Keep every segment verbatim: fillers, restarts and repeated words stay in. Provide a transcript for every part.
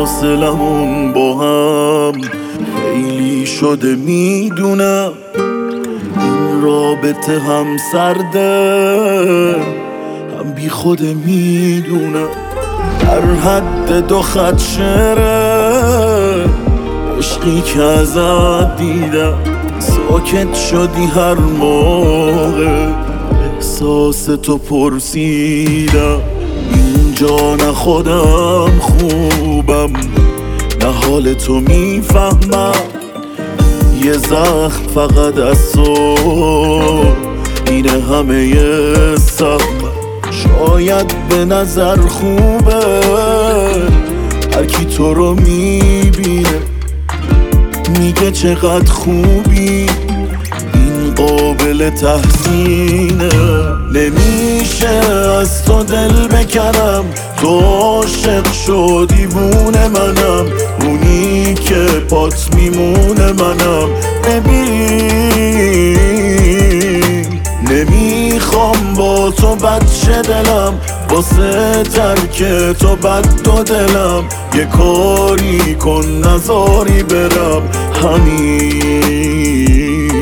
فاصلمون با هم خیلی شده میدونم، این رابطه هم سرده هم بی خود میدونم. در حد دو خط شعره عشقی که ازت دیدم، ساکت شدی هر موقع احساس تو پرسیدم. اینجا نه خودم خوبم نه حال تو میفهمم، یه زخم فقط از تو اینه همه سهم. شاید به نظر خوبه هر کی تو رو میبینه میگه چقدر خوبی، این قابل تحسینه. نمیشه از تو دل بکنم، تو عاشق شو دیوونه منم، اونی که پات میمونه منم. ببین نمیخوام با تو بد شه دلم، واسه ترک تو بد دو دلم. یه کاری کن نذاری برم همین.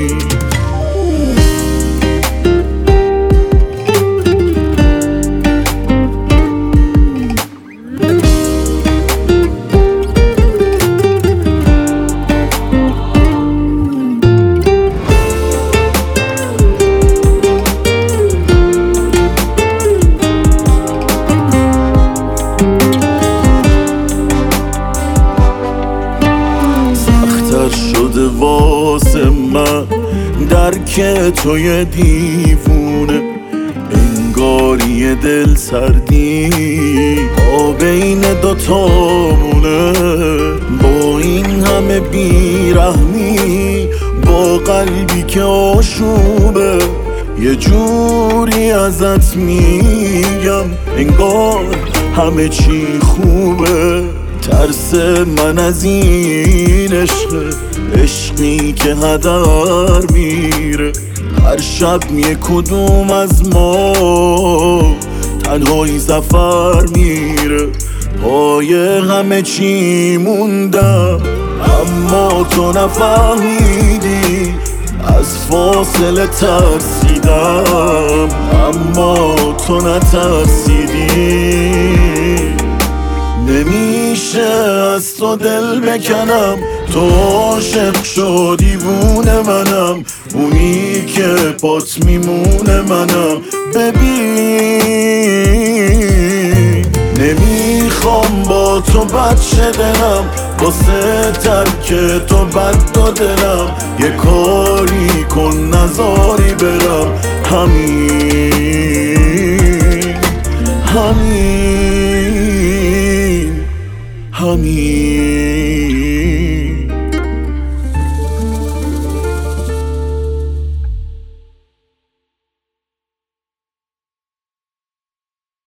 شده واسه من درک توی دیوونه، انگاری دل سردی با بین دوتامونه. با این همه بیرحمی با قلبی که آشوبه، یه جوری ازت میگم انگار همه چی خوبه. ترس من از این عشقه، عشقی که هدر میره. هر شب یک کدوم از ما تنهایی سفر میره. پای همه چی موندم اما تو نفهمیدی، از فاصله ترسیدم اما تو نترسیدی. نمیشه از تو دل بکنم، تو عاشق شو دیوونه منم، اونی که پات میمونه منم. ببین نمیخوام با تو بد شه دلم، واسه ترک تو بد دو دلم. یه کاری کن نذاری برم همین همین همین.